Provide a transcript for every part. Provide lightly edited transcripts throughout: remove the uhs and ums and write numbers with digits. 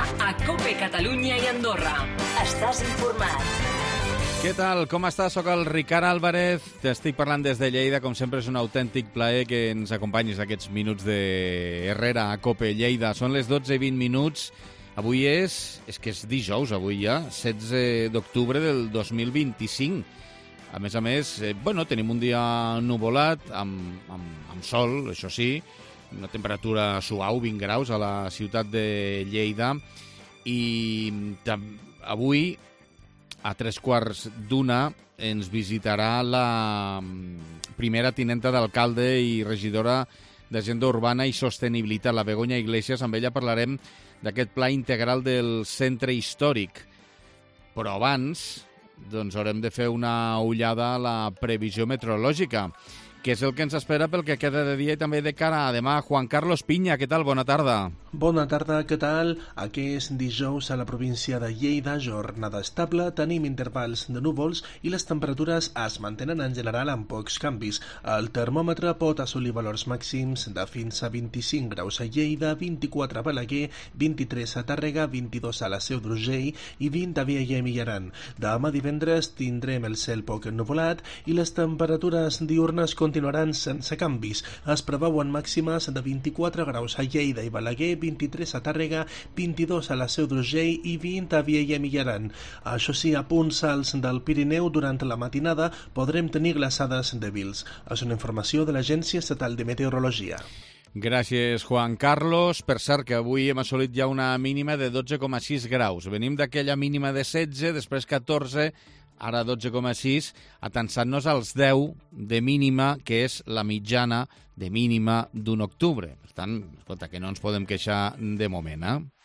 a COPE Catalunya i Andorra. Estàs informat. Què tal? Com estàs? Soc el Ricard Álvarez. T'estic parlant des de Lleida. Com sempre, és un autèntic plaer que ens acompanyis aquests minuts de Herrera a COPE Lleida. Són les 12:20. Avui és que és dijous, avui ja, 16 d'octubre del 2025. A més, tenim un dia nuvolat, amb sol, això sí, una temperatura suau, 20 graus a la ciutat de Lleida. I avui, a 3:15, ens visitarà la primera tinenta d'alcalde i regidora d'Agenda Urbana i Sostenibilitat, la Begoña Iglesias. Amb ella parlarem d'aquest pla integral del centre històric. Però abans, haurem de fer una ullada a la previsió meteorològica, que és el que ens espera pel que queda de dia i també de cara a demà. Juan Carlos Piña, què tal? Bona tarda. Bona tarda, què tal? Aquest dijous a la província de Lleida, jornada estable, tenim intervals de núvols i les temperatures es mantenen en general amb pocs canvis. El termòmetre pot assolir valors màxims de fins a 25 graus a Lleida, 24 a Balaguer, 23 a Tàrrega, 22 a la Seu d'Urgell i 20 a Vielha i Aran. Demà divendres tindrem el cel poc ennuvolat i les temperatures diurnes continuaran sense canvis. Es preveuen màximes de 24 graus a Lleida i Balaguer, 23 a Tàrrega, 22 a la Seu d'Urgell i 20 a Vielha i Aran. Això sí, a punts alts del Pirineu durant la matinada podrem tenir glaçades dèbils. És una informació de l'Agència Estatal de Meteorologia. Gràcies, Juan Carlos. Per cert, que avui hem assolit ja una mínima de 12,6 graus. Venim d'aquella mínima de 16, després 14, ara 12,6, atansant-nos als 10 de mínima, que és la mitjana de mínima d'un octubre. Per tant, escolta, que no ens podem queixar de moment,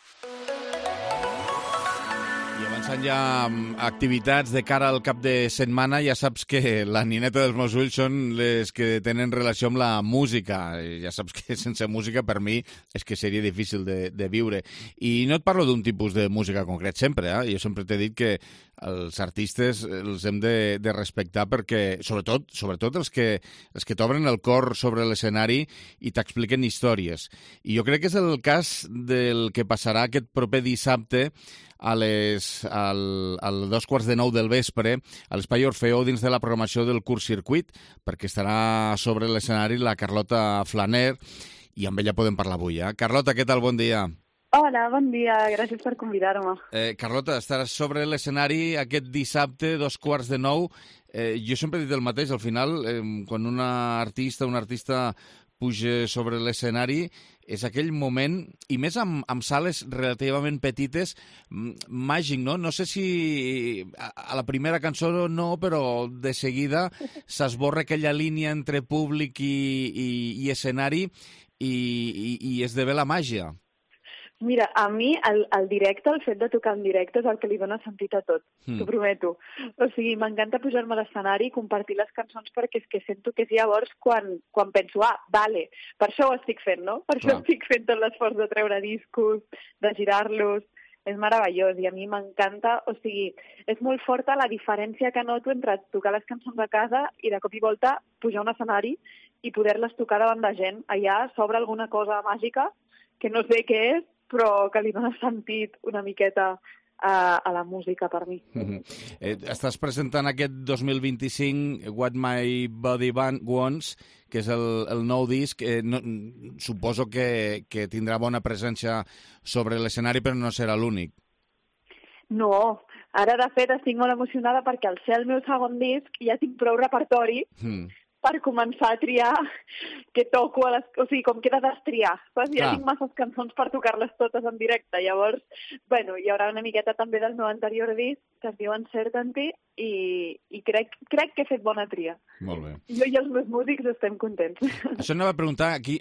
I avançant ja amb activitats de cara al cap de setmana, ja saps que la nineta dels meus ulls són les que tenen relació amb la música. Ja saps que sense música per mi és que seria difícil de viure. I no et parlo d'un tipus de música concret sempre, Jo sempre t'he dit que els artistes els hem de respectar perquè, sobretot els que t'obren el cor sobre l'escenari i t'expliquen històries. I jo crec que és el cas del que passarà aquest proper dissabte a 2:15 del vespre a l'Espai Orfeó dins de la programació del Curt Circuit, perquè estarà sobre l'escenari la Carlota Flaner i amb ella podem parlar avui. Carlota, què tal? Bon dia. Hola, bon dia. Gràcies per convidar-me. Carlota, estaràs sobre l'escenari aquest dissabte, 8:15. Jo sempre he dit el mateix, al final, quan un artista puja sobre l'escenari, és aquell moment, i més amb sales relativament petites, màgic, no? No sé si a la primera cançó no, però de seguida s'esborra aquella línia entre públic i escenari i esdevé la màgia. Mira, a mi el directe, el fet de tocar en directe és el que li dona sentit a tot, t'ho prometo. O sigui, m'encanta pujar-me a l'escenari i compartir les cançons perquè és que sento que és llavors quan penso, vale, per això ho estic fent, no? Per això estic fent tot l'esforç de treure discos, de girar-los. És meravellós i a mi m'encanta, o sigui, és molt forta la diferència que noto entre tocar les cançons a casa i de cop i volta pujar a un escenari i poder-les tocar davant de gent. Allà s'obre alguna cosa màgica que no sé què és, però que li dona sentit una miqueta a la música per mi. Estàs presentant aquest 2025 What My Body Wants, que és el nou disc. Suposo que tindrà bona presència sobre l'escenari, però no serà l'únic. No, ara de fet estic molt emocionada perquè al ser el meu segon disc ja tinc prou repertori per començar a triar què toco, o sigui, com queda destriar. Ja tinc masses cançons per tocar-les totes en directe. Llavors, hi haurà una miqueta també del meu anterior disc, que es diu Uncertainty, i crec que he fet bona tria. Molt bé. Jo i els meus músics estem contents. Això anava a preguntar, aquí,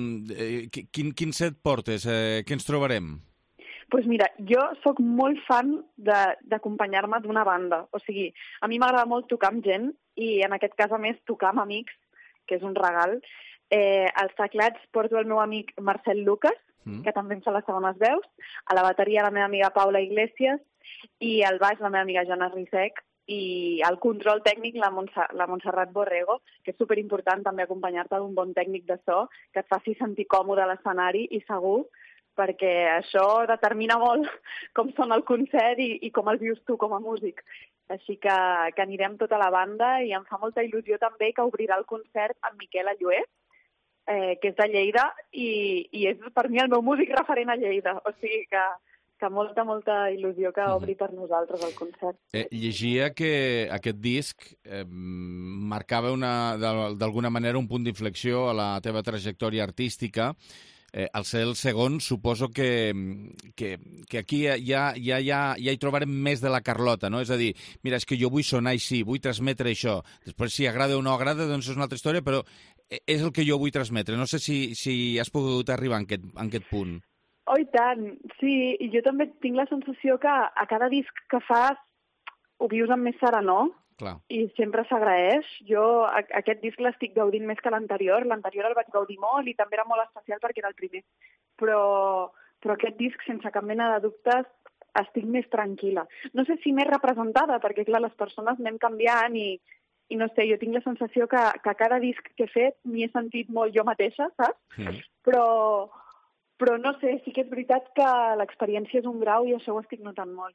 quin set portes? Què ens trobarem? Doncs mira, jo sóc molt fan d'acompanyar-me d'una banda. O sigui, a mi m'agrada molt tocar amb gent i en aquest cas, a més, tocar amb amics, que és un regal. Als teclats porto el meu amic Marcel Lucas, que també em fa les segones veus, a la bateria la meva amiga Paula Iglesias i al baix la meva amiga Joana Risec i al control tècnic la Montserrat Borrego, que és superimportant també acompanyar-te d'un bon tècnic de so que et faci sentir còmode a l'escenari i segur perquè això determina molt com sona el concert i com el vius tu com a músic. Així que anirem tota la banda i em fa molta il·lusió també que obrirà el concert amb Miquel Allué, que és de Lleida, i és per mi el meu músic referent a Lleida. O sigui que molta il·lusió que obri per nosaltres el concert. Llegia que aquest disc marcava d'alguna manera un punt d'inflexió a la teva trajectòria artística. Al ser el segon, suposo que aquí ja hi trobarem més de la Carlota, no? És a dir, mira, és que jo vull sonar així, vull transmetre això. Després, si agrada o no agrada, doncs és una altra història, però és el que jo vull transmetre. No sé si has pogut arribar en aquest punt. Oh, i tant, sí. I jo també tinc la sensació que a cada disc que fas ho vius amb més serenor. Clar. I sempre s'agraeix. Jo aquest disc l'estic gaudint més que l'anterior. L'anterior el vaig gaudir molt i també era molt especial perquè era el primer. Però aquest disc, sense cap mena de dubtes, estic més tranquil·la. No sé si més representada, perquè clar, les persones anem canviant i no sé, jo tinc la sensació que cada disc que he fet m'hi he sentit molt jo mateixa, saps? Però no sé, sí que és veritat que l'experiència és un grau i això ho estic notant molt.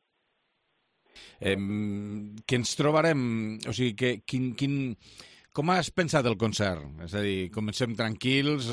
Que ens trobarem, o sigui, com has pensat el concert? És a dir, comencem tranquils,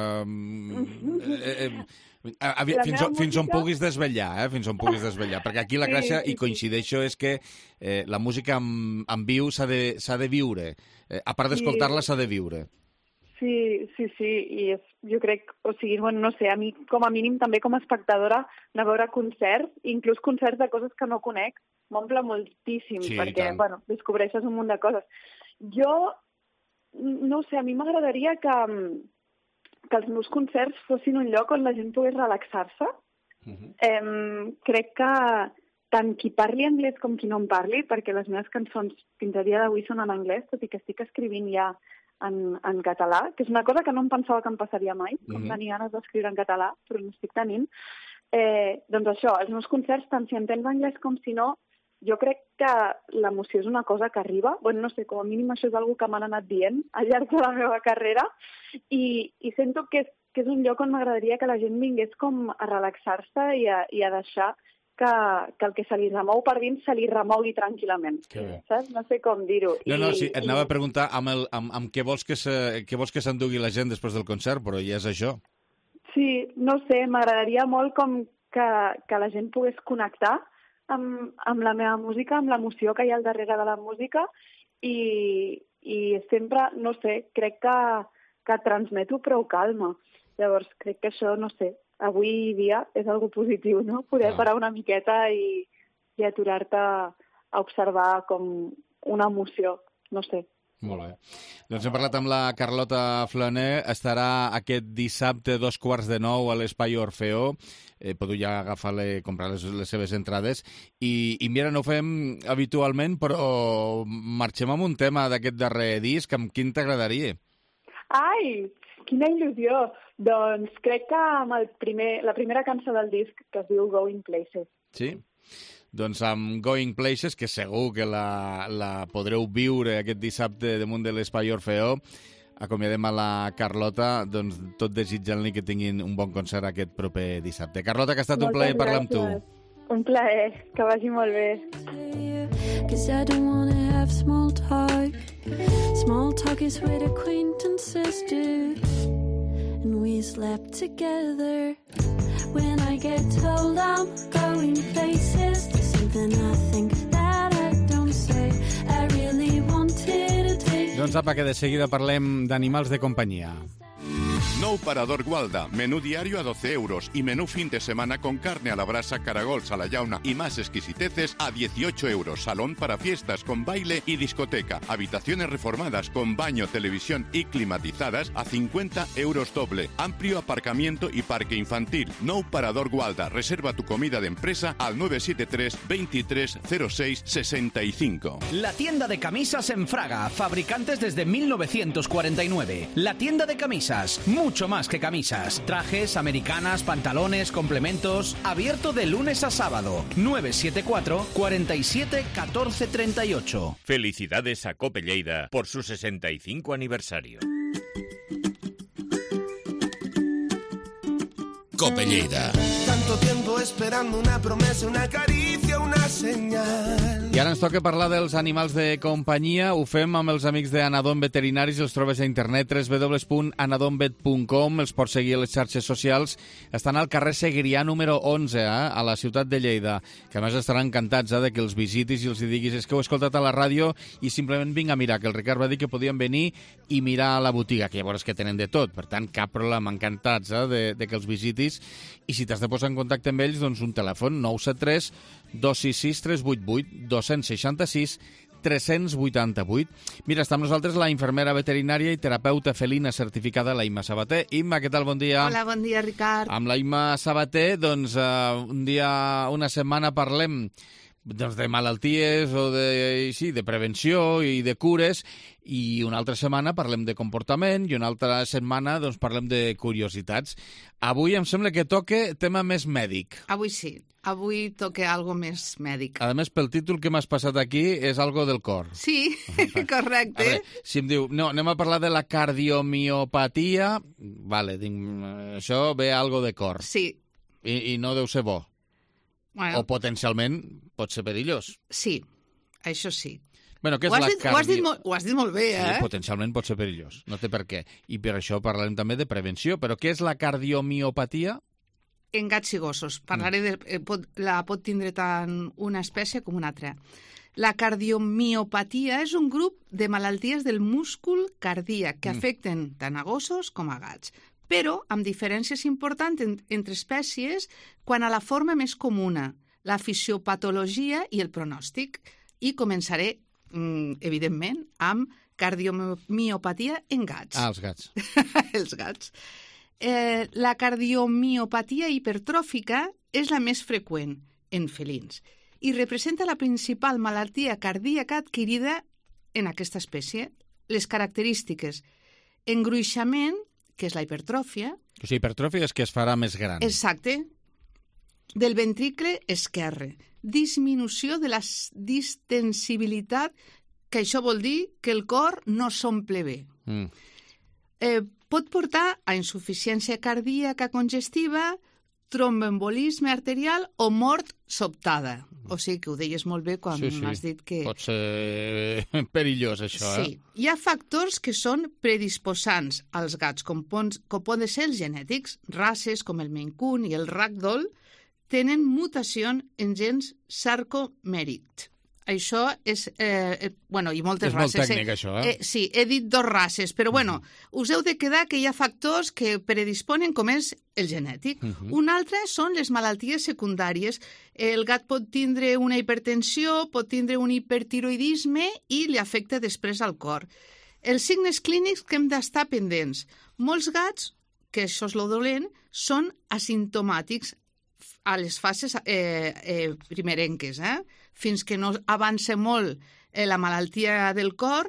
fins on puguis desvetllar, fins on puguis desvetllar, perquè aquí la gràcia, i coincideixo, és que la música en viu s'ha de viure, a part d'escoltar-la s'ha de viure. Sí, i jo crec, o sigui, bueno, no sé, a mi com a mínim també com a espectadora anar a veure concerts, inclús concerts de coses que no conec, m'omple moltíssim, perquè, bueno, descobreixes un munt de coses. Jo, no sé, a mi m'agradaria que els meus concerts fossin un lloc on la gent pogués relaxar-se. Crec que tant qui parli anglès com qui no en parli, perquè les meves cançons fins a dia d'avui són en anglès, tot i que estic escrivint ja en català, que és una cosa que no em pensava que em passaria mai, com tenir ganes d'escriure en català, però no estic tenint. Doncs això, els meus concerts, tant si entens anglès com si no, jo crec que l'emoció és una cosa que arriba. Bueno, no sé, com a mínim això és una que m'han anat dient al llarg de la meva carrera i sento que és un lloc on m'agradaria que la gent vingués com a relaxar-se i a deixar que el que se li remou per dins se li remogui tranquil·lament. Saps? No sé com dir-ho. Sí, et anava a preguntar amb què vols que s'endugui la gent després del concert, però ja és això. Sí, no sé, m'agradaria molt com que la gent pogués connectar amb la meva música, amb l'emoció que hi ha al darrere de la música i sempre, no sé, crec que transmeto prou calma. Llavors, crec que això, no sé, avui dia és algo positiu, no? Poder parar una miqueta i aturar-te a observar com una emoció, no sé. Molt bé. Doncs hem parlat amb la Carlota Flaner. Estarà aquest dissabte 8:45 a l'Espai Orfeó. Podeu ja comprar les seves entrades. I mira, no ho fem habitualment, però marxem amb un tema d'aquest darrer disc. Amb quin t'agradaria? Ai, quina il·lusió! Doncs crec que amb la primera cançó del disc, que es diu Going Places. Sí? Doncs amb Going Places, que segur que la podreu viure aquest dissabte damunt de l'Espai Orfeó, acomiadem a la Carlota, doncs tot desitjant-li que tinguin un bon concert aquest proper dissabte. Carlota, que ha estat un plaer parlar amb tu. Un plaer, que vagi molt bé. Cause I don't wanna have small talk. Small talk is what acquaintances do. And we slept together. When I get told I'm going places, there's something I think that I don't say. I really wanted to take. Doncs apa, que de seguida parlem d'animals de companyia. Nou Parador Gualda, menú diario a 12 euros y menú fin de semana con carne a la brasa, caragols a la llauna y más exquisiteces a 18 euros. Salón para fiestas con baile y discoteca. Habitaciones reformadas con baño, televisión y climatizadas a 50 euros doble. Amplio aparcamiento y parque infantil. Nou Parador Gualda. Reserva tu comida de empresa al 973 23 06 65. La tienda de camisas en Fraga. Fabricantes desde 1949. La tienda de camisas. Mucho más que camisas. Trajes, americanas, pantalones, complementos. Abierto de lunes a sábado. 974 47 14 38. Felicidades a Cope Lleida por su 65 aniversario. Cope Lleida. Tanto tiempo esperando una promesa, una caricia, una señal. I ara ens toca parlar dels animals de companyia. Ho fem amb els amics d'Anadom Veterinaris. Els trobes a internet, www.anadomvet.com. Els pots seguir a les xarxes socials. Estan al carrer Segrià número 11, a la ciutat de Lleida, que a més estaran encantats de que els visitis i els diguis és que ho he escoltat a la ràdio i simplement vinc a mirar, que el Ricard va dir que podien venir i mirar a la botiga, que llavors que tenen de tot. Per tant, cap problema, encantats de que els visitis. I si t'has de posar en contacte amb ells, doncs un telèfon 973 266 388 266 388. Mira, està amb nosaltres la infermera veterinària i terapeuta felina certificada, la Imma Sabater. Imma, què tal? Bon dia. Hola, bon dia, Ricard. Amb la Imma Sabater, doncs, una setmana parlem de malalties o de prevenció i de cures, i una altra setmana parlem de comportament i una altra setmana doncs, parlem de curiositats. Avui em sembla que toca tema més mèdic. Avui sí. Avui toca algo més mèdic. A més, pel títol que m'has passat aquí, és algo del cor. Sí, correcte. A veure, si em diu, no, anem a parlar de la cardiomiopatia, vale, dic, això ve algo de cor. Sí. I no deu ser bo. Bueno. O potencialment pot ser perillós. Sí, això sí. Bueno, què és la ho has dit molt bé, sí, potencialment pot ser perillós, no té per què. I per això parlarem també de prevenció. Però què és la cardiomiopatia? En gats i gossos. Parlaré la pot tindre tant una espècie com una altra. La cardiomiopatia és un grup de malalties del múscul cardíac que afecten tant a gossos com a gats, però amb diferències importants entre espècies quant a la forma més comuna, la fisiopatologia i el pronòstic. I començaré, evidentment, amb cardiomiopatia en gats. Ah, els gats. Els gats. La cardiomiopatia hipertròfica és la més freqüent en felins i representa la principal malaltia cardíaca adquirida en aquesta espècie. Les característiques: engruixament, que és la hipertròfia. O sigui, hipertròfia és que es farà més gran. Exacte. Del ventricle esquerre. Disminució de la distensibilitat, que això vol dir que el cor no s'omple bé. Pot portar a insuficiència cardíaca congestiva, tromboembolisme arterial o mort sobtada. O sigui que ho deies molt bé quan m'has dit que... Pot ser perillós, això, Sí. Hi ha factors que són predisposants als gats, com poden ser els genètics. Races com el Maine Coon i el Ragdoll tenen mutació en gens sarcomèric. Això és... i moltes races. És molt tècnic, això, sí, he dit 2 races, però us heu de quedar que hi ha factors que predisponen, com és el genètic. Un altre són les malalties secundàries. El gat pot tindre una hipertensió, pot tindre un hipertiroidisme i li afecta després al cor. Els signes clínics que hem d'estar pendents. Molts gats, que això és lo dolent, són asimptomàtics a les fases primerenques, fins que no avança molt la malaltia del cor,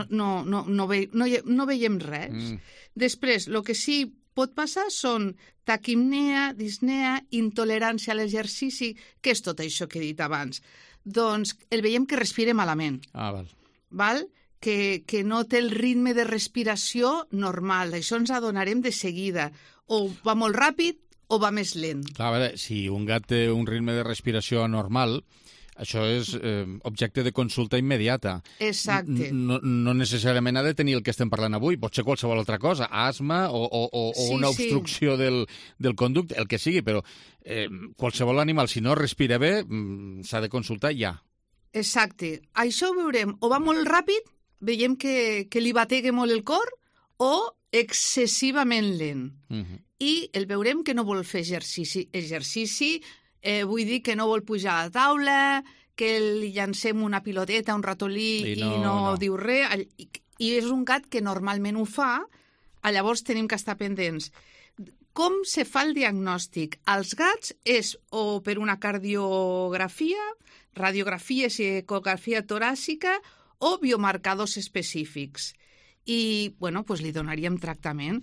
no veiem res. Després, el que sí pot passar són taquipnea, disnea, intolerància a l'exercici. Què és tot això que he dit abans? Doncs el veiem que respira malament. Val? Que no té el ritme de respiració normal. Això ens adonarem de seguida. O va molt ràpid o va més lent. Clar, a veure, si un gat té un ritme de respiració anormal, això és objecte de consulta immediata. Exacte. No necessàriament ha de tenir el que estem parlant avui, pot ser qualsevol altra cosa, asma o una obstrucció del conducte, el que sigui, però qualsevol animal, si no respira bé, s'ha de consultar ja. Exacte. Això ho veurem. O va molt ràpid, veiem que li batega molt el cor, o excessivament lent. I el veurem que no vol fer exercici, vull dir que no vol pujar a la taula, que li llancem una piloteta, un ratolí i no diu res. I és un gat que normalment ho fa, llavors tenim que estar pendents. Com se fa el diagnòstic? Als gats és o per una cardiografia, radiografia i ecografia toràcica o biomarcadors específics. I, li donaríem tractament.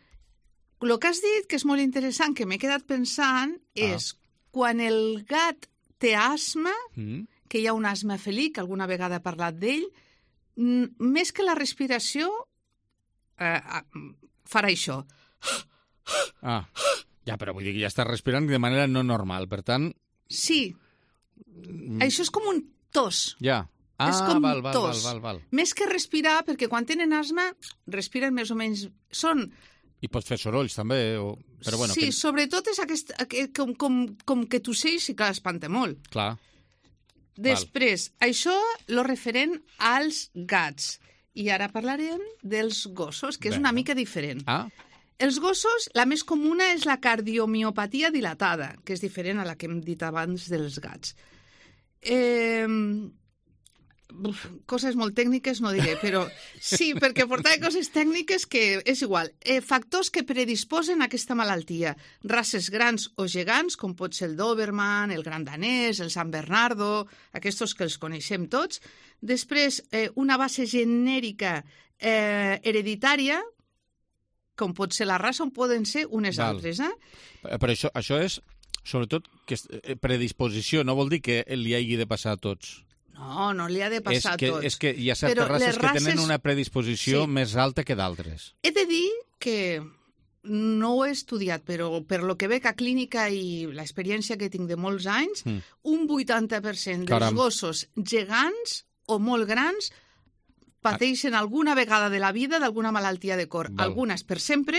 El que has dit, que és molt interessant, que m'he quedat pensant, és quan el gat té asma, que hi ha un asma felí, que alguna vegada he parlat d'ell, més que la respiració, farà això. Ja, però vull dir que ja estàs respirant de manera no normal, per tant... Sí. Això és com un tos. Ja. És com tos. Val. Més que respirar, perquè quan tenen asma, respiren més o menys... I pots fer sorolls, també. Però bueno, sí, sobretot és com que tosseix i que espanta molt. Clar. Després, això lo referent als gats. I ara parlarem dels gossos, que és una mica diferent. Els gossos, la més comuna és la cardiomiopatia dilatada, que és diferent a la que hem dit abans dels gats. Coses molt tècniques no diré, però sí, perquè portar coses tècniques que és igual. Factors que predisposen a aquesta malaltia. Races grans o gegants, com pot ser el Doberman, el Gran Danès, el San Bernardo, aquests que els coneixem tots. Després, una base genèrica hereditària, com pot ser la raça, on poden ser unes altres. Però això és, sobretot, predisposició. No vol dir que li hagi de passar a tots. No li ha de passar a tots. És que hi ha certes races que tenen una predisposició més alta que d'altres. He de dir que no ho he estudiat, però per lo que veig a clínica i l'experiència que tinc de molts anys, un 80% dels gossos gegants o molt grans pateixen alguna vegada de la vida d'alguna malaltia de cor. Algunes per sempre,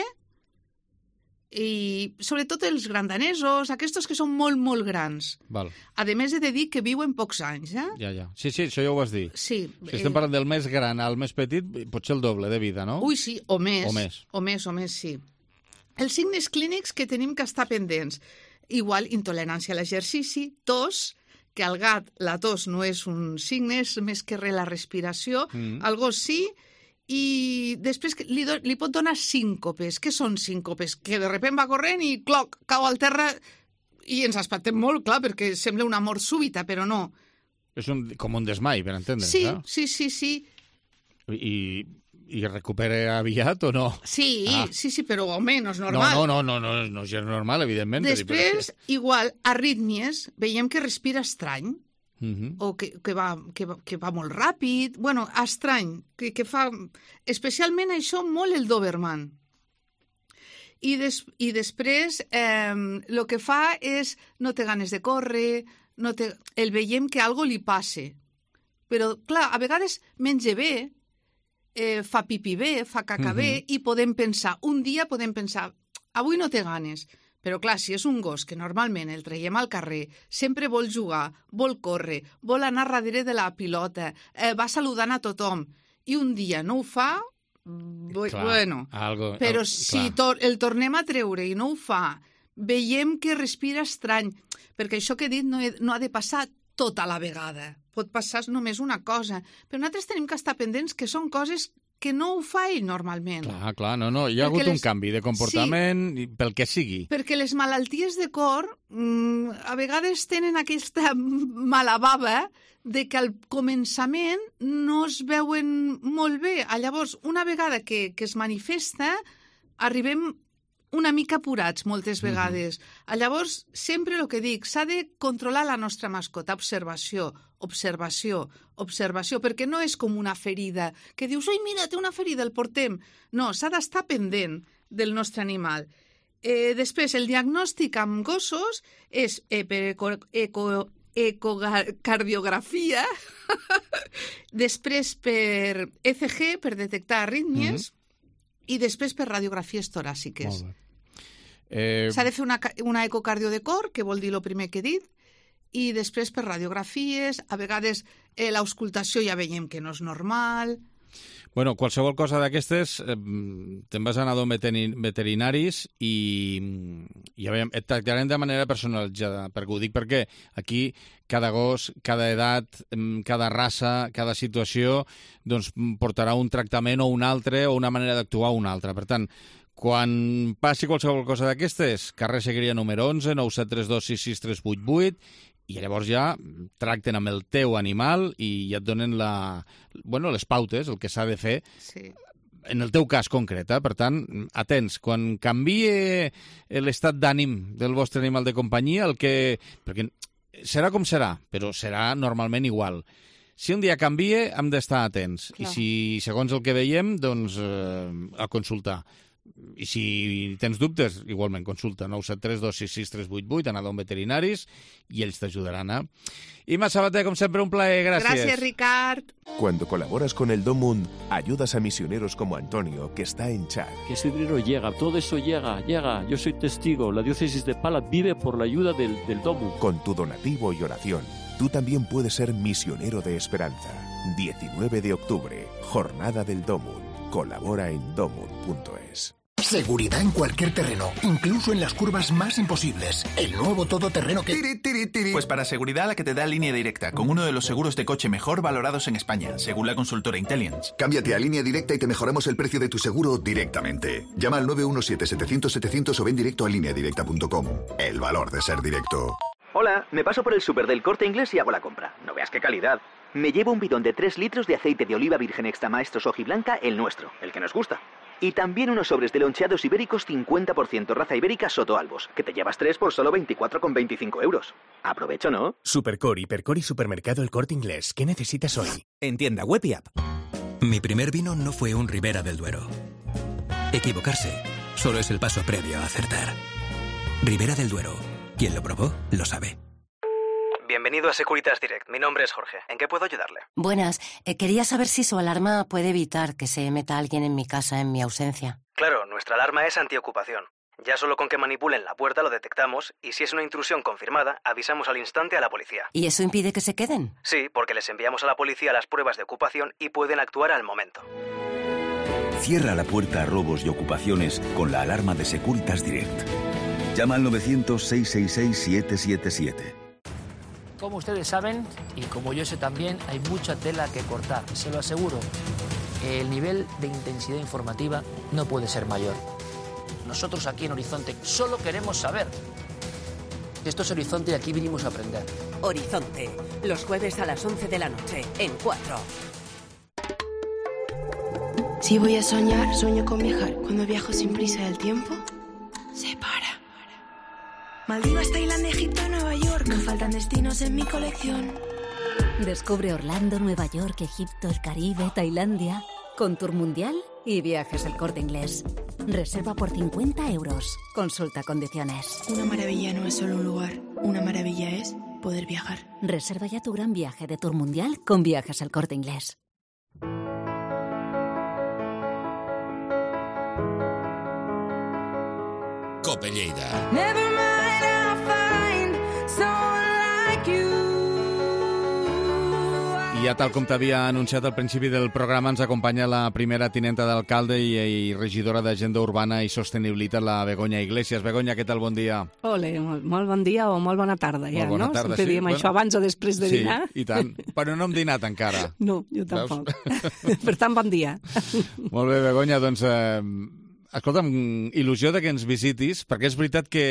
i sobretot els grandanesos, aquests que són molt, molt grans. A més, he de dir que viuen pocs anys. Ja. Sí, això ja ho vas dir. Sí. Si estem parlant del més gran al més petit, potser el doble de vida, no? Ui, sí, o més, sí. Els signes clínics que tenim que estar pendents. Igual, intolerància a l'exercici, tos, que al gat la tos no és un signe, és més que res la respiració, al gos sí, i després li pot donar síncopes. Què són síncopes? Que de sobte va corrent i cloc, cau al terra i ens espantem molt, clar, perquè sembla una mort súbita, però no. És com un desmai, per entendre. Sí. I recupera aviat o no? Sí, però home, no és normal. No és normal, evidentment. Després, igual, arrítmies, veiem que respira estrany. O que va molt ràpid, estrany, que fa especialment això molt el Doberman. I després el que fa és no té ganes de córrer, el veiem que algo li passa. Però, clar, a vegades menja bé, fa pipí bé, fa caca bé, i un dia podem pensar, avui no té ganes. Però, clar, si és un gos que normalment el traiem al carrer, sempre vol jugar, vol córrer, vol anar darrere de la pilota, va saludant a tothom, i un dia no ho fa, però si el tornem a treure i no ho fa, veiem que respira estrany, perquè això que he dit no ha de passar tota la vegada. Pot passar només una cosa, però nosaltres tenim que estar pendents que són coses que no ho fa ell normalment. Clar, no. Hi ha hagut un canvi de comportament pel que sigui. Perquè les malalties de cor a vegades tenen aquesta mala bava de que al començament no es veuen molt bé. Llavors, una vegada que es manifesta, arribem una mica apurats moltes vegades. Llavors, sempre el que dic, s'ha de controlar la nostra mascota. Observació, perquè no és com una ferida, que dius, oi, mira, té una ferida, el portem. No, s'ha d'estar pendent del nostre animal. Després, el diagnòstic amb gossos és ecocardiografia, després per ECG, per detectar arrítmies, i després per radiografies toràciques. Molt bé. S'ha de fer una ecocardio de cor, que vol dir el primer que he dit, i després per radiografies, a vegades l'auscultació ja veiem que no és normal. Qualsevol cosa d'aquestes te'n vas anar a veterinaris i et tractarem de manera personalitzada, perquè ho dic perquè aquí cada gos, cada edat, cada raça, cada situació portarà un tractament o un altre o una manera d'actuar o una altra. Per tant, quan passi qualsevol cosa d'aquestes, carrer Seguiria número 11, 9732 66388, i llavors ja tracten amb el teu animal i ja et donen les pautes, el que s'ha de fer, en el teu cas concret. Per tant, atents, quan canvie l'estat d'ànim del vostre animal de companyia, perquè serà com serà, però serà normalment igual. Si un dia canvia, hem d'estar atents. I si, segons el que veiem, a consultar. I si tens dubtes, igualment consulta 973 266 388, anar d'on veterinaris i ells t'ajudaran. Imma Sabater, com sempre, un plaer. Gràcies. Gracias, Ricard. Cuando colaboras con el DOMUND, ayudas a misioneros como Antonio, que está en Chad. Que ese dinero llega, todo eso llega. Yo soy testigo. La diócesis de Palat vive por la ayuda del DOMUND. Con tu donativo y oración, tú también puedes ser misionero de esperanza. 19 de octubre, Jornada del DOMUND. Colabora en domund.es. Seguridad en cualquier terreno, incluso en las curvas más imposibles. El nuevo todoterreno que... Pues para seguridad la que te da Línea Directa, con uno de los seguros de coche mejor valorados en España, según la consultora Intelligence. Cámbiate a Línea Directa y te mejoramos el precio de tu seguro directamente. Llama al 917-700-700 o ven directo a lineadirecta.com. El valor de ser directo. Hola, me paso por el súper del Corte Inglés y hago la compra. No veas qué calidad. Me llevo un bidón de 3 litros de aceite de oliva virgen extra maestro hojiblanca, el nuestro, el que nos gusta. Y también unos sobres de loncheados ibéricos 50% raza ibérica Soto Albos, que te llevas 3 por solo 24,25 euros. Aprovecho, ¿no? Supercor, Hipercor y Supermercado El Corte Inglés. ¿Qué necesitas hoy? En tienda web y app. Mi primer vino no fue un Ribera del Duero. Equivocarse solo es el paso previo a acertar. Ribera del Duero. Quien lo probó, lo sabe. Bienvenido a Securitas Direct. Mi nombre es Jorge. ¿En qué puedo ayudarle? Buenas. Quería saber si su alarma puede evitar que se meta alguien en mi casa en mi ausencia. Claro, nuestra alarma es antiocupación. Ya solo con que manipulen la puerta lo detectamos y si es una intrusión confirmada, avisamos al instante a la policía. ¿Y eso impide que se queden? Sí, porque les enviamos a la policía las pruebas de ocupación y pueden actuar al momento. Cierra la puerta a robos y ocupaciones con la alarma de Securitas Direct. Llama al 900-666-777. Como ustedes saben, y como yo sé también, hay mucha tela que cortar, se lo aseguro. El nivel de intensidad informativa no puede ser mayor. Nosotros aquí en Horizonte solo queremos saber. Esto es Horizonte y aquí vinimos a aprender. Horizonte, los jueves a las 11 de la noche, en 4. Si voy a soñar, sueño con viajar. Cuando viajo sin prisa del tiempo, se para. Maldivas, Tailandia, Egipto, Nueva York. No faltan destinos en mi colección. Descubre Orlando, Nueva York, Egipto, el Caribe, Tailandia, con Tour Mundial y Viajes El Corte Inglés. Reserva por 50 euros. Consulta condiciones. Una maravilla no es solo un lugar. Una maravilla es poder viajar. Reserva ya tu gran viaje de Tour Mundial con Viajes El Corte Inglés. Cope Lleida. I ja tal com t'havia anunciat al principi del programa, ens acompanya la primera tinenta d'alcalde i regidora d'Agenda Urbana i Sostenibilitat, la Begoña Iglesias. Begoña, què tal? Bon dia. Ole, molt bon dia o molt bona tarda, ja, molt bona no? Tarda, Sempre diem això abans o després de dinar. Sí, i tant. Però no hem dinat encara. No, jo tampoc. Per tant, bon dia. Molt bé, Begoña, doncs... Escolta'm, il·lusió que ens visitis, perquè és veritat que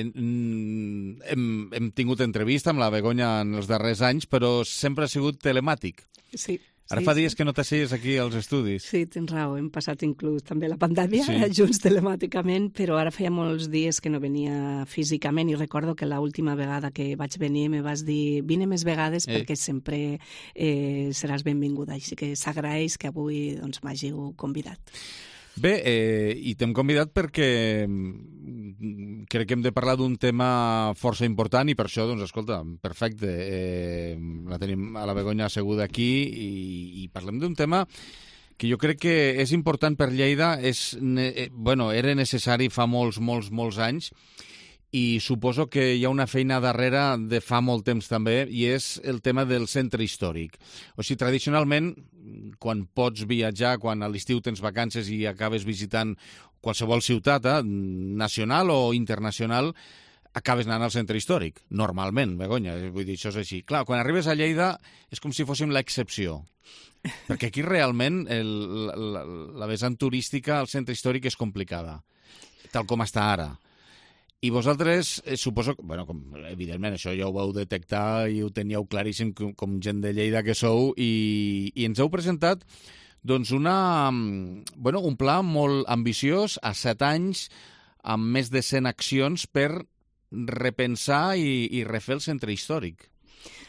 hem tingut entrevista amb la Begoña en els darrers anys, però sempre ha sigut telemàtic. Sí. Ara fa dies que no t'asseies aquí als estudis. Sí, tens raó, hem passat inclús també la pandèmia, sí, junts telemàticament, però ara feia molts dies que no venia físicament i recordo que l'última vegada que vaig venir me vas dir vine més vegades perquè sempre seràs benvinguda, així que s'agraeix que avui doncs, m'hàgiu convidat. Bé, i t'hem convidat perquè crec que hem de parlar d'un tema força important i per això, doncs, escolta, perfecte, la tenim a la Begoña asseguda aquí i parlem d'un tema que jo crec que és important per Lleida, era necessari fa molts anys i suposo que hi ha una feina darrere de fa molt temps també, i és el tema del centre històric. O sigui, tradicionalment, quan pots viatjar, quan a l'estiu tens vacances i acabes visitant qualsevol ciutat, nacional o internacional, acabes anant al centre històric, normalment, Begoña, vull dir, això és així. Clar, quan arribes a Lleida és com si fóssim l'excepció, perquè aquí realment la vessant turística al centre històric és complicada, tal com està ara. I vosaltres, suposo, evidentment, això ja ho vau detectar i ho teníeu claríssim com gent de Lleida que sou, i ens heu presentat doncs un pla molt ambiciós a 7 anys, amb més de 100 accions per repensar i refer el centre històric.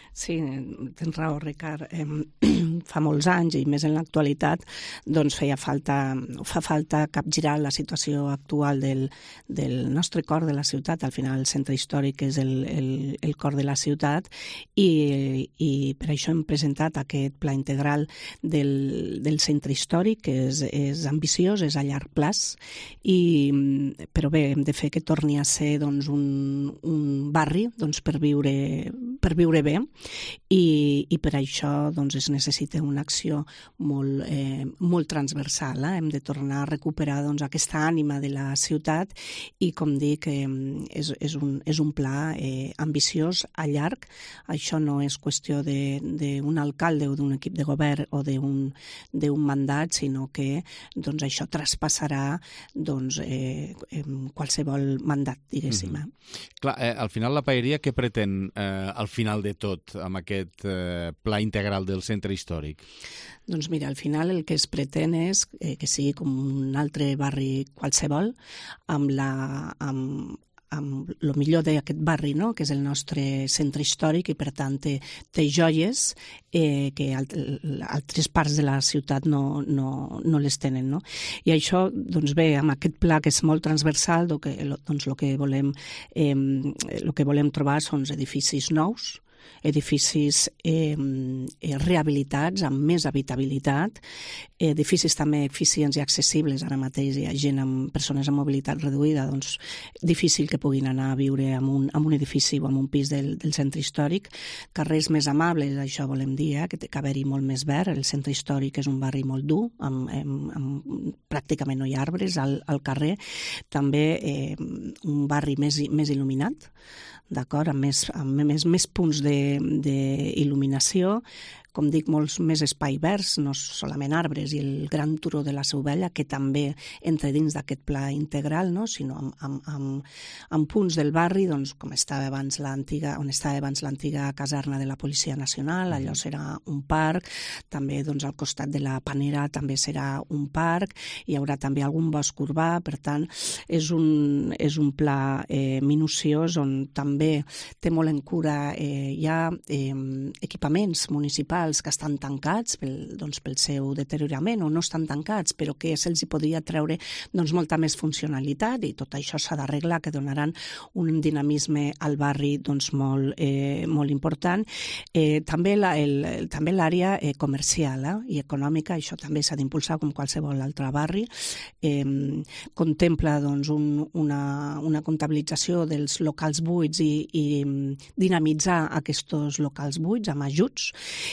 Sí, tens raó, Ricard. Fa molts anys, i més en l'actualitat, doncs fa falta capgirar la situació actual del nostre cor de la ciutat. Al final, el centre històric és el cor de la ciutat i per això hem presentat aquest pla integral del centre històric, que és ambiciós, és a llarg plaç, però bé, hem de fer que torni a ser doncs, un barri doncs, per viure bé, i per això doncs, es necessita una acció molt transversal. Hem de tornar a recuperar doncs, aquesta ànima de la ciutat i, com dic, és un pla ambiciós a llarg. Això no és qüestió d'un alcalde o d'un equip de govern o d'un mandat, sinó que doncs, això traspassarà doncs, qualsevol mandat, diguéssim. Clar, al final la paeria què pretén al final de tot amb aquest pla integral del centre històric? Doncs mira, al final el que es pretén és que sigui com un altre barri qualsevol, amb el millor d'aquest barri, no? Que és el nostre centre històric, i per tant té joies que altres parts de la ciutat no les tenen. No? I això, doncs bé, amb aquest pla que és molt transversal, doncs el que volem trobar són edificis nous, edificis rehabilitats amb més habitabilitat, edificis també eficients i accessibles. Ara mateix hi ha gent amb persones amb mobilitat reduïda, doncs difícil que puguin anar a viure en un edifici o en un pis del centre històric. Carrers més amables, això volem dir, que té que haver-hi molt més verd. El centre històric és un barri molt dur, pràcticament no hi ha arbres al carrer. També un barri més il·luminat, d'acord, amb més punts d'il·luminació, com dic, molts més espai verds, no solament arbres, i el gran turó de la Seu Vella, que també entra dins d'aquest pla integral, no? Sinó amb punts del barri, doncs, com estava abans l'antiga caserna de la Policia Nacional, allò serà un parc, també doncs, al costat de la Panera també serà un parc, hi haurà també algun bosc urbà. Per tant, és un pla minuciós on també té molt en cura, hi ha equipaments municipals que estan tancats pel seu deteriorament, o no estan tancats, però que se'ls podria treure molta més funcionalitat, i tot això s'ha d'arreglar, que donaran un dinamisme al barri molt important. També l'àrea comercial i econòmica, això també s'ha d'impulsar com qualsevol altre barri. Contempla una comptabilització dels locals buits i dinamitzar aquests locals buits amb ajuts,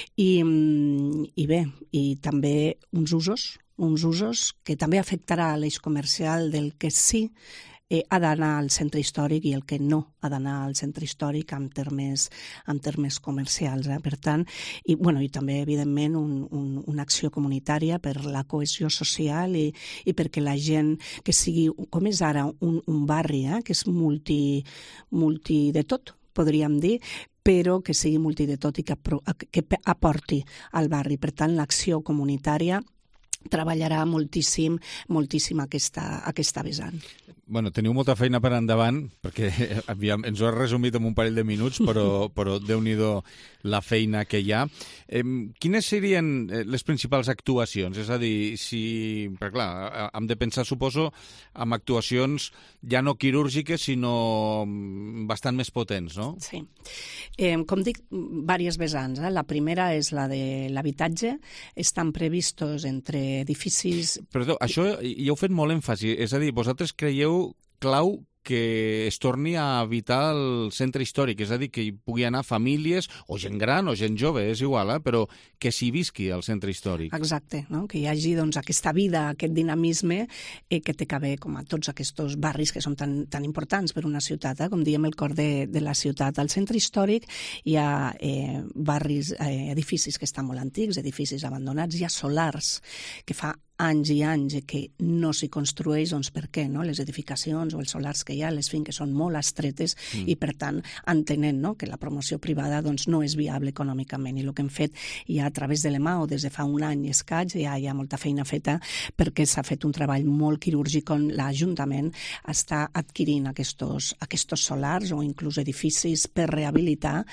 i bé, i també uns usos que també afectarà l'eix comercial del que sí ha d'anar al centre històric i el que no ha d'anar al centre històric en termes comercials. Per tant, i també, evidentment, una acció comunitària per la cohesió social i perquè la gent, que sigui, com és ara, un barri que és multi de tot, podríem dir, però que sigui multi de tot i que aporti al barri. Per tant, l'acció comunitària treballarà moltíssim aquesta vessant. Bueno, teniu molta feina per endavant, perquè ens ho has resumit en un parell de minuts, però Déu-n'hi-do la feina que hi ha. Quines serien les principals actuacions? És a dir, perquè clar, hem de pensar, suposo, en actuacions ja no quirúrgiques, sinó bastant més potents, no? Sí. Com dic, diverses vessants. La primera és la de l'habitatge. Estan previstos entre edificis... Perdó, això hi heu fet molt èmfasi. És a dir, vosaltres creieu clau que es torni a habitar el centre històric, és a dir, que hi pugui anar famílies, o gent gran o gent jove, és igual, però que s'hi visqui al centre històric. Exacte, no? Que hi hagi aquesta vida, aquest dinamisme que té que haver com a tots aquests barris que són tan importants per una ciutat, com diem el cor de la ciutat. Al centre històric hi ha barris, edificis que estan molt antics, edificis abandonats, hi ha solars que fa anys i anys que no s'hi construeix, doncs per què? No? Les edificacions o els solars que hi ha, les finques són molt estretes i, per tant, entenent, no?, que la promoció privada doncs, no és viable econòmicament. I el que hem fet ja a través de l'EMAO des de fa un any i escaig, ja hi ha molta feina feta perquè s'ha fet un treball molt quirúrgic on l'Ajuntament està adquirint aquests solars o inclús edificis per rehabilitar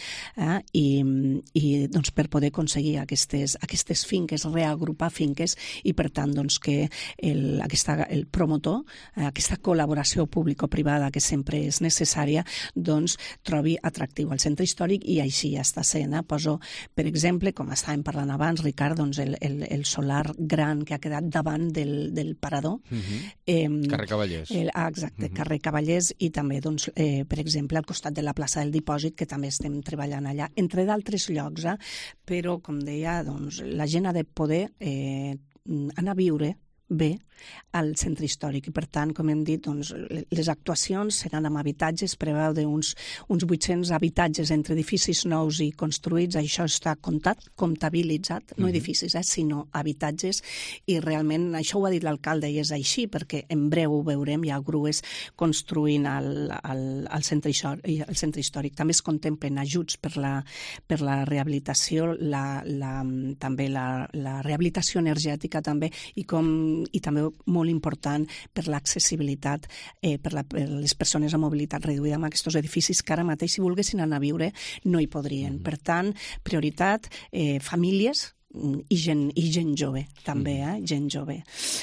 i doncs, per poder aconseguir aquestes finques, reagrupar finques i, per tant, doncs, que el promotor, aquesta col·laboració público-privada que sempre és necessària, doncs, trobi atractiu el centre històric i així ja està sent. Poso, per exemple, com estàvem parlant abans, Ricard, doncs, el solar gran que ha quedat davant del parador. Carrer Cavallers. Exacte, carrer Cavallers i també, doncs, per exemple, al costat de la plaça del Dipòsit, que també estem treballant allà, entre d'altres llocs, però, com deia, doncs, la gent ha de poder anar a viure bé al centre històric i, per tant, com hem dit, doncs, les actuacions seran amb habitatges, preveu d'uns 800 habitatges entre edificis nous i construïts, això està comptabilitzat, no edificis, sinó habitatges, i realment això ho ha dit l'alcalde i és així, perquè en breu ho veurem, hi ha grues construint el centre històric. També es contemplen ajuts per la rehabilitació, també la rehabilitació energètica també, i també molt important per l'accessibilitat per les persones amb mobilitat reduïda en aquests edificis que ara mateix, si volguessin anar a viure, no hi podrien. Per tant, prioritat, famílies i gent jove, també, gent jove.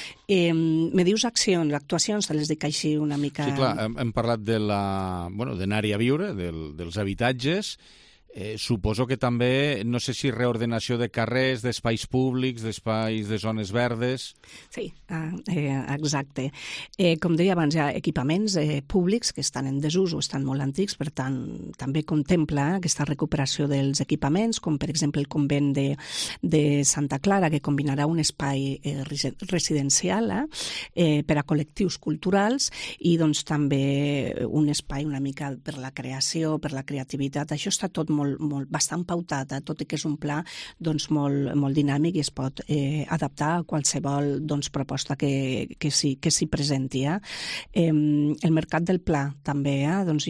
Me dius actuacions, te les dic així una mica... Sí, clar, hem parlat d'anar-hi a viure, dels habitatges. Suposo que també, no sé si reordenació de carrers, d'espais públics, d'espais de zones verdes... Sí, exacte. Com deia abans, hi ha equipaments públics que estan en desús o estan molt antics, per tant, també contempla aquesta recuperació dels equipaments, com per exemple el convent de Santa Clara, que combinarà un espai residencial per a col·lectius culturals i doncs també un espai una mica per la creació, per la creativitat. Això està tot bastant pautat, tot i que és un pla doncs, molt dinàmic i es pot adaptar a qualsevol proposta que s'hi presenti. El mercat del Pla també doncs,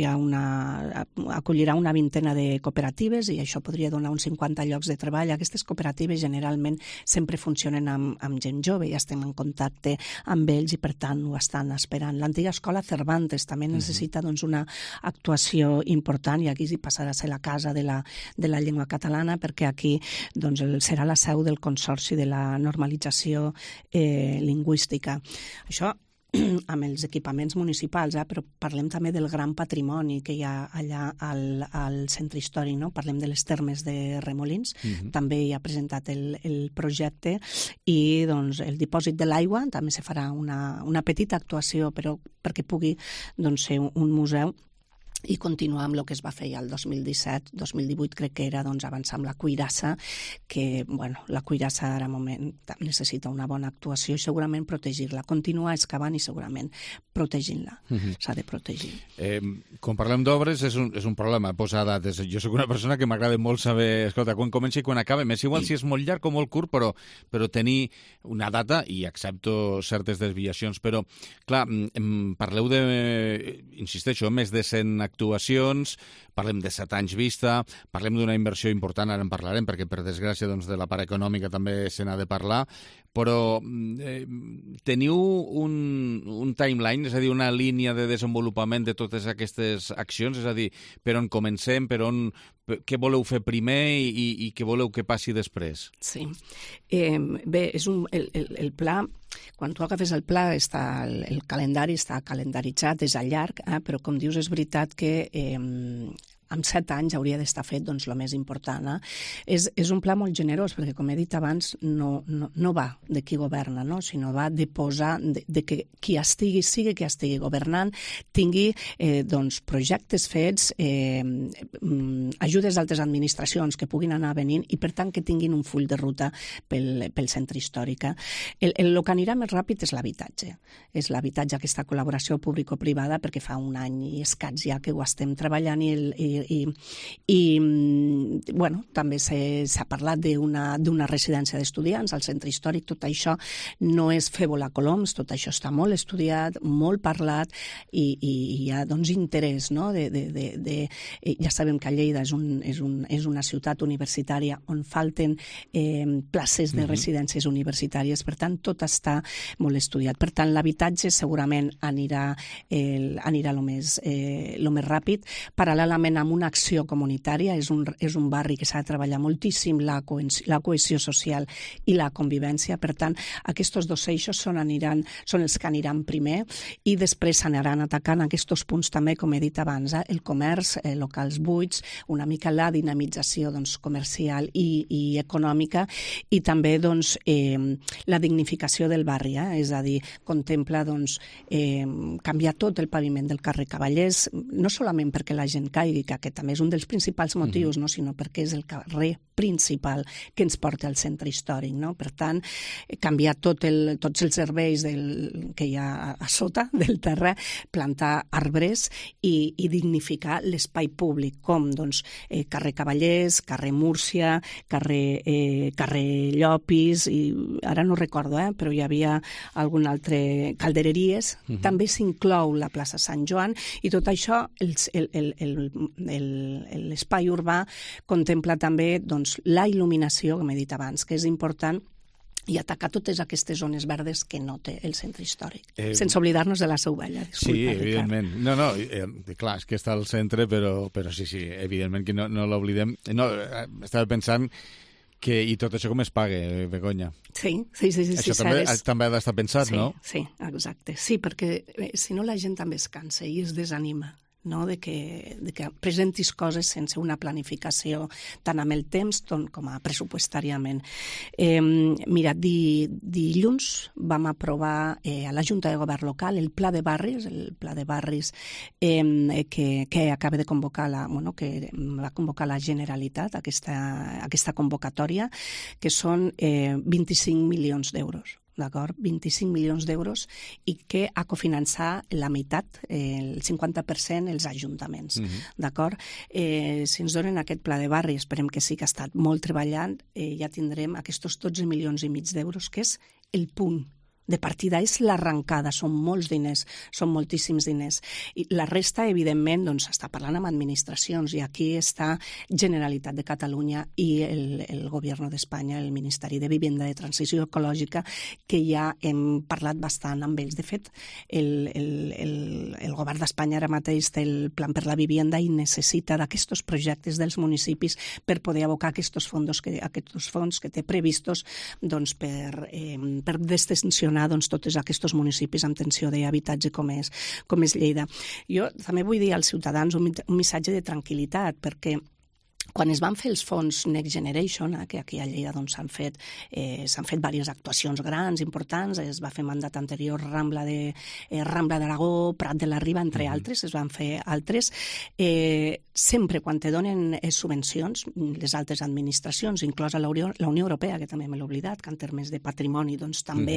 acollirà una vintena de cooperatives i això podria donar uns 50 llocs de treball. Aquestes cooperatives generalment sempre funcionen amb gent jove i estem en contacte amb ells i per tant ho estan esperant. L'antiga escola Cervantes també necessita una actuació important i aquí passarà a ser la casa de la llengua catalana perquè aquí serà la seu del Consorci de la Normalització Lingüística. Això amb els equipaments municipals, però parlem també del gran patrimoni que hi ha allà al centre històric, no? Parlem de les termes de Remolins, també hi ha presentat el projecte i el dipòsit de l'aigua, també se farà una petita actuació perquè pugui ser un museu i continuar amb el que es va fer ja el 2017, 2018 crec que era avançar amb la cuirassa, que la cuirassa ara moment necessita una bona actuació i segurament protegir-la, continuar excavant i segurament protegint-la, s'ha de protegir. Quan parlem d'obres és un problema posar dates. Jo soc una persona que m'agrada molt saber, escolta, quan comença i quan acaba, m'és igual si és molt llarg o molt curt, però tenir una data, i accepto certes desviacions, però clar, parleu de, insisteixo, més de 100 actuacions, parlem de 7 anys vista, parlem d'una inversió important, ara en parlarem, perquè per desgràcia de la part econòmica també se n'ha de parlar, però teniu un timeline, és a dir, una línia de desenvolupament de totes aquestes accions, és a dir, per on comencem, què voleu fer primer i què voleu que passi després? Sí. Bé, el pla, quan tu agafes el pla, el calendari està calendaritzat, és a llarg, però com dius, és veritat que amb 7 anys hauria d'estar fet el més important. És un pla molt generós, perquè, com he dit abans, no va de qui governa, sinó va de posar de que qui sigui qui estigui governant tingui projectes fets, ajudes d'altres administracions que puguin anar venint i, per tant, que tinguin un full de ruta pel centre històric. El que anirà més ràpid és l'habitatge. És l'habitatge, aquesta col·laboració público-privada, perquè fa un any i escaig ja que ho estem treballant i bueno, també s'ha parlat d'una residència d'estudiants al centre històric. Tot això no és fer volar coloms, tot això està molt estudiat, molt parlat, i hi ha doncs interès, no? Ja sabem que Lleida és una ciutat universitària on falten places de residències universitàries, per tant tot està molt estudiat. Per tant, l'habitatge segurament anirà lo més ràpid. Paral·lelament amb una acció comunitària, és un barri que s'ha de treballar moltíssim la cohesió social i la convivència. Per tant, aquests dos eixos són els que aniran primer, i després s'aniran atacant aquests punts també, com he dit abans, el comerç, locals buits, una mica la dinamització comercial i econòmica, i també la dignificació del barri, és a dir, contempla canviar tot el paviment del carrer Cavallers, no solament perquè la gent caigui, que aquest també és un dels principals motius, sinó perquè és el carrer principal que ens porta al centre històric. Per tant, canviar tots els serveis que hi ha a sota del terra, plantar arbres i dignificar l'espai públic, com carrer Cavallers, carrer Múrcia, carrer Llopis, i ara no recordo, però hi havia algun altre, Caldereries, també s'inclou la plaça Sant Joan, i tot això, l'espai urbà contempla també la il·luminació, com he dit abans, que és important, i atacar totes aquestes zones verdes que no té el centre històric, sense oblidar-nos de la Seu Vella. Sí, evidentment. No, clar, és que està al centre, però sí, evidentment que no l'oblidem. No, estava pensant que, i tot això com es paga, Begoña? Sí. Això també ha d'estar pensat, no? Sí, exacte. Sí, perquè si no la gent també es cansa i es desanima, no? de que presentis coses sense una planificació tant amb el temps com a pressupostàriament. Mira, dilluns vam aprovar a la Junta de Govern local el pla de barris, que acaba de convocar que va convocar la Generalitat, aquesta convocatòria, que són 25 milions d'euros. D'acord? 25 milions d'euros, i que a cofinançar la meitat, el 50%, els ajuntaments. D'acord? Si ens donen aquest pla de barri, esperem que sí, que ha estat molt treballant, ja tindrem aquests 12 milions i mig d'euros, que és el punt de partida, és l'arrencada, són molts diners, són moltíssims diners. I la resta, evidentment, està parlant amb administracions, i aquí està Generalitat de Catalunya i el Govern d'Espanya, el Ministeri de Vivienda de Transició Ecològica, que ja hem parlat bastant amb ells. De fet, el Govern d'Espanya ara mateix té el Plan per la Vivienda i necessita d'aquests projectes dels municipis per poder abocar aquests fons que té previstos per destensionar tots aquests municipis amb tensió d'habitatge com és Lleida. Jo també vull dir als ciutadans un missatge de tranquil·litat, perquè quan es van fer els fons Next Generation, que aquí a Lleida s'han fet diverses actuacions grans, importants, es va fer mandat anterior Rambla d'Aragó, Prat de la Riba, entre altres, es van fer altres. Sempre quan te donen subvencions, les altres administracions, inclosa la Unió Europea, que també me l'he oblidat, que en termes de patrimoni també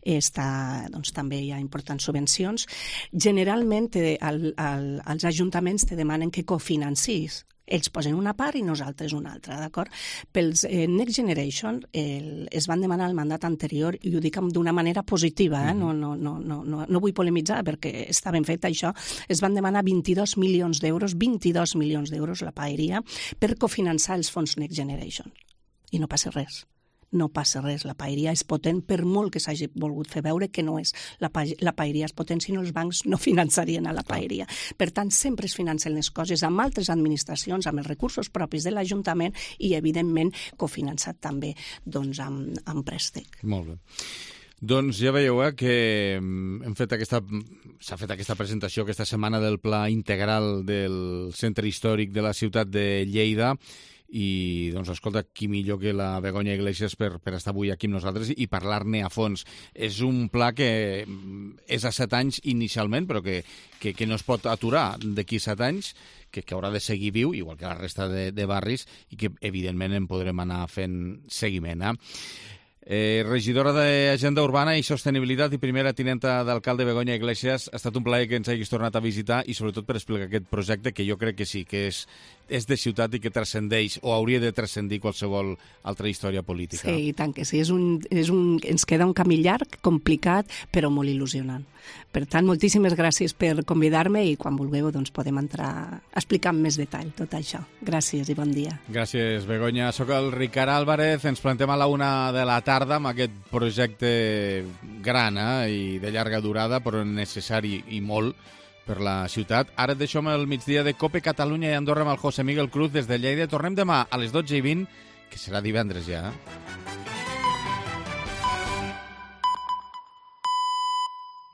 hi ha importants subvencions, generalment els ajuntaments te demanen que cofinancis. Ells posen una part i nosaltres una altra, d'acord? Pels Next Generation es van demanar el mandat anterior, i ho dic d'una manera positiva, no vull polemitzar perquè està ben fet això, es van demanar 22 milions d'euros la paeria per cofinançar els fons Next Generation. I no passa res. No passa res, la paeria és potent, per molt que s'hagi volgut fer veure que no és. La paeria és potent, si no els bancs no finançarien a la paeria. Per tant, sempre es financen les coses amb altres administracions, amb els recursos propis de l'Ajuntament, i evidentment cofinançat també amb préstec. Molt bé. Doncs ja veieu que s'ha fet aquesta presentació aquesta setmana del pla integral del centre històric de la ciutat de Lleida, i escolta, qui millor que la Begoña Iglesias per estar avui aquí amb nosaltres i parlar-ne a fons. És un pla que és a 7 anys inicialment, però que no es pot aturar d'aquí 7 anys, que haurà de seguir viu, igual que la resta de barris, i que evidentment en podrem anar fent seguiment. Regidora d'Agenda Urbana i Sostenibilitat i primera tinenta d'alcalde Begoña Iglesias, ha estat un plaer que ens hagis tornat a visitar i sobretot per explicar aquest projecte que jo crec que sí, que és de ciutat i que transcendeix o hauria de transcendir qualsevol altra història política. Sí, i tant que sí. Ens queda un camí llarg, complicat, però molt il·lusionant. Per tant, moltíssimes gràcies per convidar-me i quan vulgueu doncs, podem entrar a explicar amb més detall tot això. Gràcies i bon dia. Gràcies, Begoña. Soc el Ricard Álvarez. Ens plantem a la 1 de la tarda amb aquest projecte gran i de llarga durada, però necessari i molt per la ciutat. Ara et deixo amb el migdia de COPE Catalunya i Andorra amb el José Miguel Cruz des de Lleida. Tornem demà a les 12:20, que serà divendres ja.